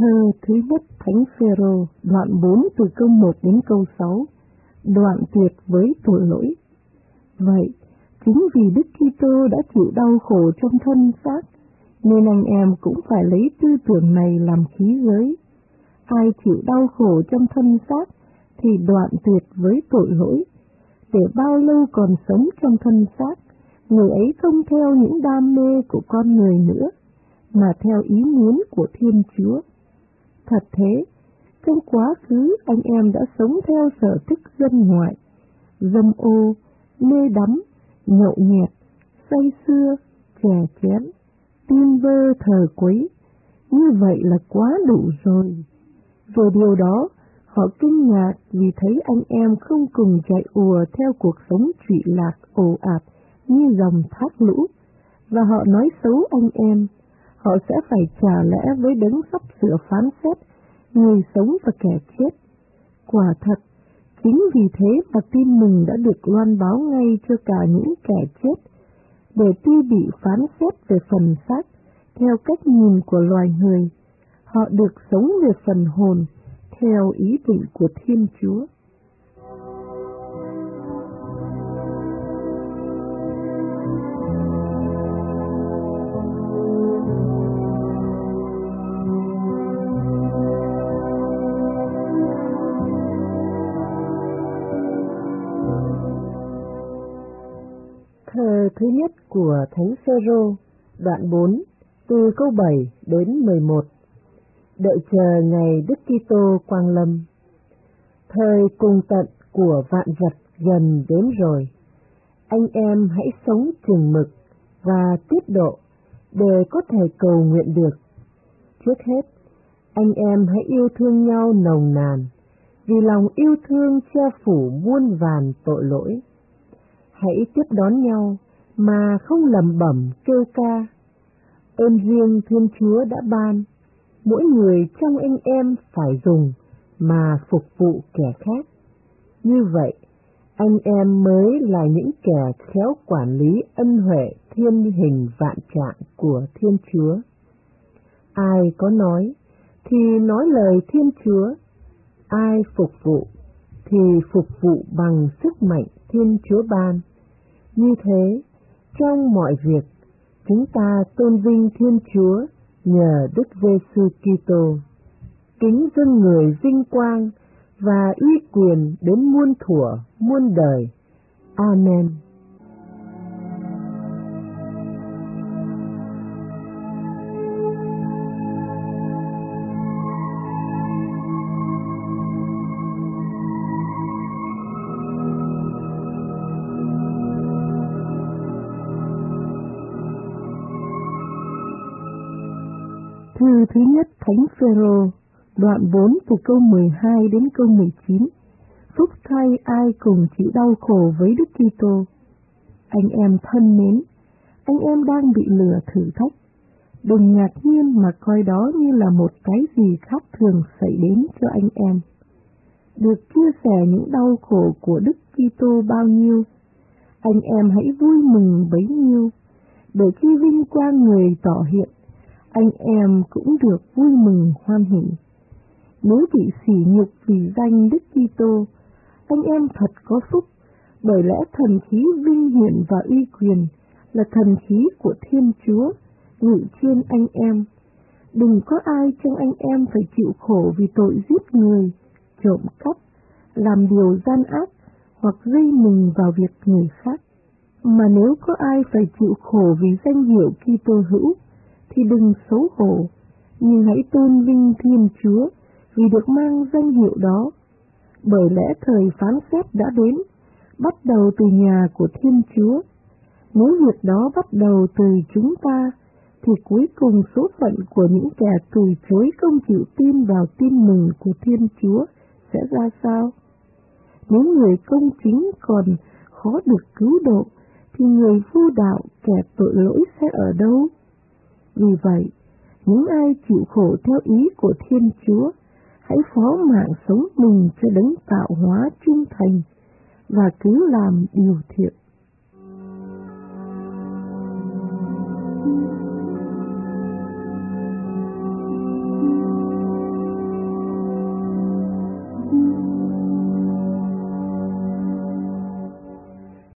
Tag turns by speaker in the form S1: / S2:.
S1: Thơ thứ nhất Thánh Phêrô, đoạn 4 từ câu 1 đến câu 6, đoạn tuyệt với tội lỗi. Vậy, chính vì Đức Kitô đã chịu đau khổ trong thân xác, nên anh em cũng phải lấy tư tưởng này làm khí giới. Ai chịu đau khổ trong thân xác thì đoạn tuyệt với tội lỗi, để bao lâu còn sống trong thân xác, người ấy không theo những đam mê của con người nữa, mà theo ý muốn của Thiên Chúa. Thật thế, trong quá khứ anh em đã sống theo sở thích dân ngoại, dâm ô, mê đắm, nhậu nhẹt, say sưa, chè chén, tin vơ thờ quấy. Như vậy là quá đủ rồi. Về điều đó, họ kinh ngạc vì thấy anh em không cùng chạy ùa theo cuộc sống trụy lạc ồ ạt như dòng thác lũ, và họ nói xấu anh em. Họ sẽ phải trả lẽ với đấng sắp sửa phán xét người sống và kẻ chết. Quả thật, chính vì thế mà tin mừng đã được loan báo ngay cho cả những kẻ chết, để tuy bị phán xét về phần xác theo cách nhìn của loài người, họ được sống về phần hồn theo ý định của Thiên Chúa. Thơ thứ nhất của Thánh Phêrô, đoạn 4, từ câu 7 đến 11. Đợi chờ ngày Đức Kitô quang lâm. Thời cùng tận của vạn vật gần đến rồi. Anh em hãy sống chừng mực và tiết độ để có thể cầu nguyện được. Trước hết, anh em hãy yêu thương nhau nồng nàn, vì lòng yêu thương che phủ muôn vàn tội lỗi. Hãy tiếp đón nhau mà không lẩm bẩm kêu ca. Ơn riêng Thiên Chúa đã ban, mỗi người trong anh em phải dùng mà phục vụ kẻ khác. Như vậy, anh em mới là những kẻ khéo quản lý ân huệ thiên hình vạn trạng của Thiên Chúa. Ai có nói thì nói lời Thiên Chúa, ai phục vụ thì phục vụ bằng sức mạnh Thiên Chúa ban. Như thế, trong mọi việc, chúng ta tôn vinh Thiên Chúa nhờ Đức Giêsu Kitô, kính dâng người vinh quang và uy quyền đến muôn thuở muôn đời. Amen. Thư thứ nhất Thánh Phêrô, đoạn 4 từ câu 12 đến câu 19. Phúc thay ai cùng chịu đau khổ với Đức Kitô. Anh em thân mến, anh em đang bị lừa thử thách. Đừng ngạc nhiên mà coi đó như là một cái gì khác thường xảy đến cho anh em. Được chia sẻ những đau khổ của Đức Kitô bao nhiêu, anh em hãy vui mừng bấy nhiêu, để khi vinh quang người tỏ hiện, anh em cũng được vui mừng hoan hỉ. Nếu bị sỉ nhục vì danh Đức Kitô, anh em thật có phúc, bởi lẽ thần khí vinh hiển và uy quyền là thần khí của Thiên Chúa ngự trên anh em. Đừng có ai trong anh em phải chịu khổ vì tội giết người, trộm cắp, làm điều gian ác hoặc dây mình vào việc người khác. Mà nếu có ai phải chịu khổ vì danh hiệu Kitô hữu, thì đừng xấu hổ, nhưng hãy tôn vinh Thiên Chúa vì được mang danh hiệu đó. Bởi lẽ thời phán xét đã đến, bắt đầu từ nhà của Thiên Chúa. Nếu việc đó bắt đầu từ chúng ta, thì cuối cùng số phận của những kẻ từ chối không chịu tin vào tin mừng của Thiên Chúa sẽ ra sao? Nếu người công chính còn khó được cứu độ, thì người vô đạo kẻ tội lỗi sẽ ở đâu? Vì vậy, những ai chịu khổ theo ý của Thiên Chúa, hãy phó mạng sống mình cho đấng tạo hóa trung thành, và cứ làm điều thiện.